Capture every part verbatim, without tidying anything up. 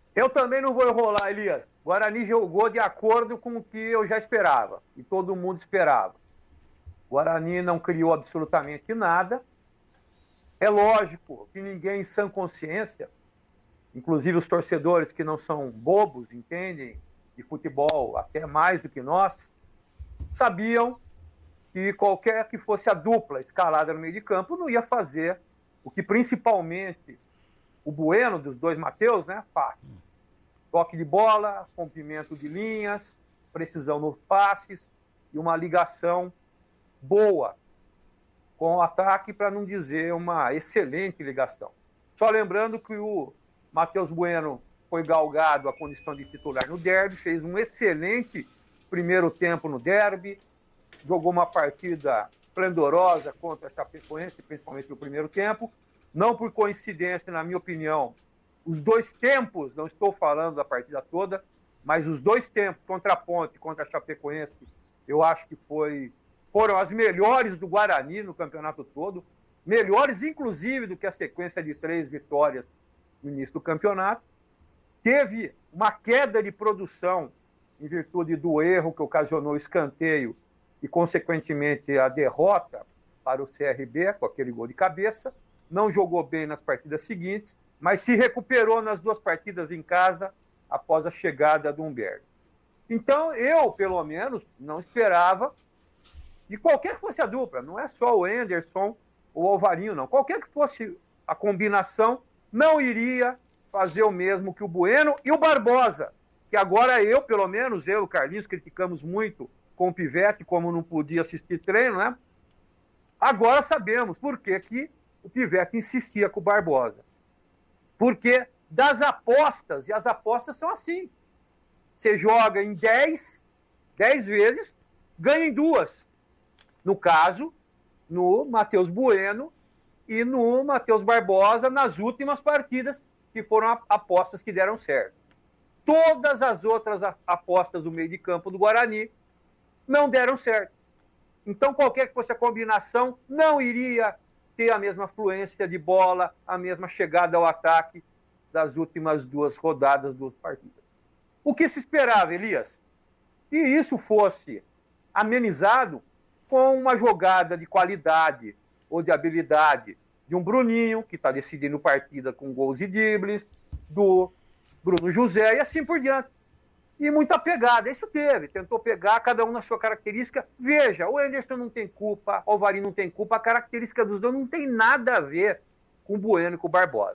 Eu também não vou enrolar, Elias. Guarani jogou de acordo com o que eu já esperava e todo mundo esperava. Guarani não criou absolutamente nada. É lógico que ninguém em sã consciência, inclusive os torcedores que não são bobos, entendem de futebol até mais do que nós, sabiam que qualquer que fosse a dupla escalada no meio de campo não ia fazer o que principalmente o Bueno dos dois Matheus, né, faz. Toque de bola, rompimento de linhas, precisão nos passes e uma ligação boa com o ataque, para não dizer uma excelente ligação. Só lembrando que o Matheus Bueno foi galgado a condição de titular no derby, fez um excelente primeiro tempo no derby, jogou uma partida esplendorosa contra a Chapecoense, principalmente no primeiro tempo. Não por coincidência, na minha opinião, os dois tempos, não estou falando da partida toda, mas os dois tempos, contra a Ponte e contra a Chapecoense, eu acho que foi, foram as melhores do Guarani no campeonato todo, melhores inclusive do que a sequência de três vitórias no início do campeonato. Teve uma queda de produção em virtude do erro que ocasionou o escanteio e, consequentemente, a derrota para o C R B, com aquele gol de cabeça. Não jogou bem nas partidas seguintes, mas se recuperou nas duas partidas em casa após a chegada do Humberto. Então, eu, pelo menos, não esperava de qualquer que fosse a dupla, não é só o Anderson ou o Alvarinho, não. Qualquer que fosse a combinação, não iria fazer o mesmo que o Bueno e o Barbosa, que agora eu, pelo menos, eu e o Carlinhos, criticamos muito com o Pivete, como não podia assistir treino, né? Agora sabemos por que que o Pivete insistia com o Barbosa. Porque das apostas, e as apostas são assim, você joga em dez, dez vezes, ganha em duas. No caso, no Matheus Bueno e no Matheus Barbosa, nas últimas partidas, que foram apostas que deram certo. Todas as outras apostas do meio de campo do Guarani não deram certo. Então, qualquer que fosse a combinação, não iria ter a mesma fluência de bola, a mesma chegada ao ataque das últimas duas rodadas, duas partidas. O que se esperava, Elias? Que isso fosse amenizado com uma jogada de qualidade ou de habilidade de um Bruninho, que está decidindo partida com gols e dribles, do Bruno José e assim por diante. E muita pegada, isso teve, tentou pegar cada um na sua característica. Veja, o Anderson não tem culpa, o Alvarinho não tem culpa, a característica dos dois não tem nada a ver com o Bueno e com o Barbosa.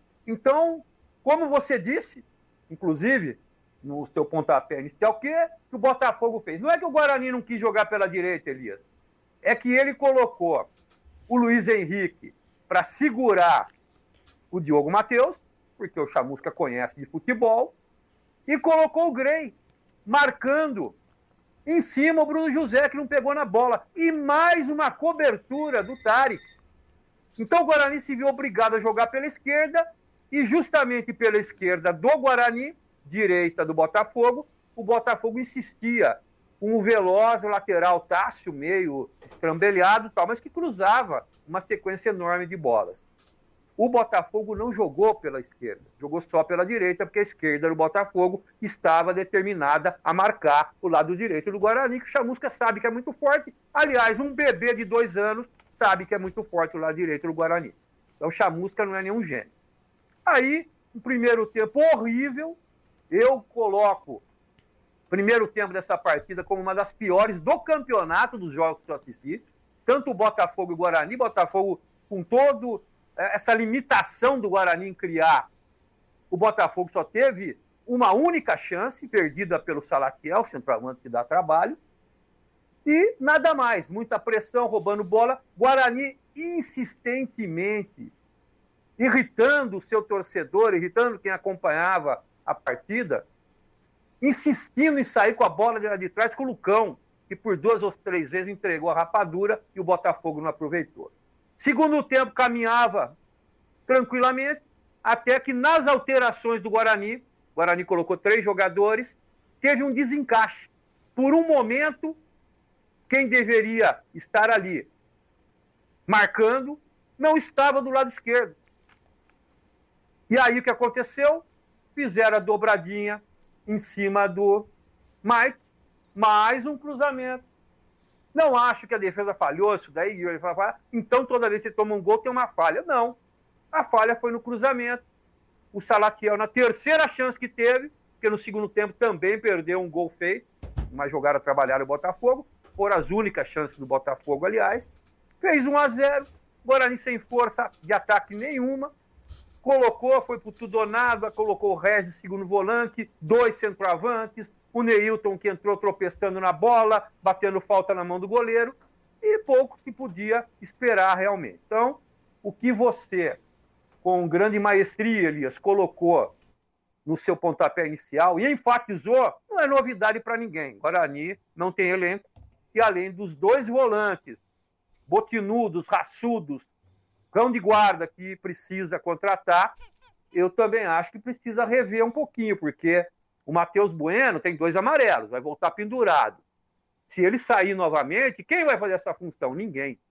Então, como você disse, inclusive, no seu pontapé inicial, o que o Botafogo fez? Não é que o Guarani não quis jogar pela direita, Elias, é que ele colocou o Luiz Henrique para segurar o Diogo Matheus, porque o Chamusca conhece de futebol, e colocou o Grey, marcando em cima o Bruno José, que não pegou na bola. E mais uma cobertura do Tarek. Então o Guarani se viu obrigado a jogar pela esquerda, e justamente pela esquerda do Guarani, direita do Botafogo, o Botafogo insistia com um veloz lateral Tássio, meio estrambelhado, tal, mas que cruzava uma sequência enorme de bolas. O Botafogo não jogou pela esquerda, jogou só pela direita, porque a esquerda do Botafogo estava determinada a marcar o lado direito do Guarani, que o Chamusca sabe que é muito forte. Aliás, um bebê de dois anos sabe que é muito forte o lado direito do Guarani. Então o Chamusca não é nenhum gênio. Aí, no primeiro tempo horrível, eu coloco o primeiro tempo dessa partida como uma das piores do campeonato dos jogos que eu assisti. Tanto o Botafogo e o Guarani, Botafogo com todo essa limitação do Guarani em criar, o Botafogo só teve uma única chance, perdida pelo Salatiel, centroavante que dá trabalho, e nada mais, muita pressão, roubando bola, Guarani insistentemente, irritando o seu torcedor, irritando quem acompanhava a partida, insistindo em sair com a bola de lá de trás com o Lucão, que por duas ou três vezes entregou a rapadura e o Botafogo não aproveitou. Segundo tempo caminhava tranquilamente, até que nas alterações do Guarani, o Guarani colocou três jogadores, teve um desencaixe. Por um momento, quem deveria estar ali marcando, não estava do lado esquerdo. E aí o que aconteceu? fizeram a dobradinha em cima do Mike, mais um cruzamento. Não acho que a defesa falhou, isso daí, então toda vez que você toma um gol tem uma falha. Não, a falha foi no cruzamento. O Salatiel, na terceira chance que teve, porque no segundo tempo também perdeu um gol feito, uma jogada trabalhada no Botafogo, foram as únicas chances do Botafogo, aliás, fez um a zero, Guarani sem força de ataque nenhuma, colocou, foi pro tudo ou nada, colocou o Regis segundo volante, dois centroavantes, o Neilton que entrou tropeçando na bola, batendo falta na mão do goleiro, e pouco se podia esperar realmente. Então, o que você, com grande maestria, Elias, colocou no seu pontapé inicial e enfatizou, não é novidade para ninguém. Guarani não tem elenco, e além dos dois volantes, botinudos, raçudos, cão de guarda que precisa contratar, eu também acho que precisa rever um pouquinho, porque o Matheus Bueno tem dois amarelos, vai voltar pendurado. Se ele sair novamente, quem vai fazer essa função? Ninguém.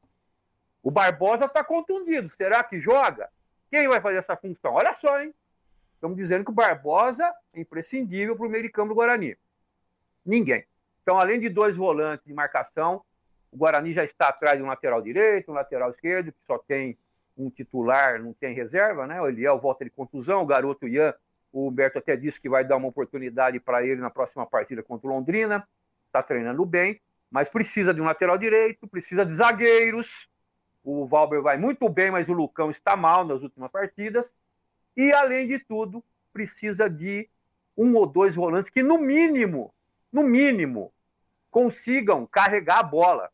O Barbosa está contundido, será que joga? Quem vai fazer essa função? Olha só, hein? Estamos dizendo que o Barbosa é imprescindível para o meio de campo do Guarani. Ninguém. Então, além de dois volantes de marcação, o Guarani já está atrás de um lateral direito, um lateral esquerdo, que só tem um titular, não tem reserva, né? O Eliel volta de contusão, o garoto Ian, o Humberto até disse que vai dar uma oportunidade para ele na próxima partida contra o Londrina, está treinando bem, mas precisa de um lateral direito, precisa de zagueiros, o Valber vai muito bem, mas o Lucão está mal nas últimas partidas, e além de tudo, precisa de um ou dois volantes que no mínimo, no mínimo, consigam carregar a bola,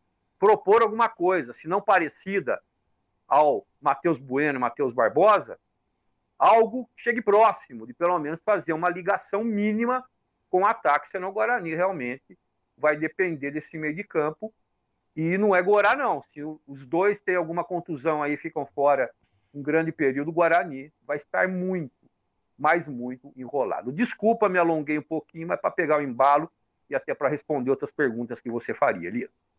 propor alguma coisa, se não parecida ao Matheus Bueno e Matheus Barbosa, algo que chegue próximo de pelo menos fazer uma ligação mínima com o ataque, senão o Guarani realmente vai depender desse meio de campo, e não é Gorá não, se os dois têm alguma contusão aí, ficam fora um grande período, o Guarani vai estar muito, mas muito enrolado. Desculpa, me alonguei um pouquinho, mas para pegar o embalo e até para responder outras perguntas que você faria, Elias.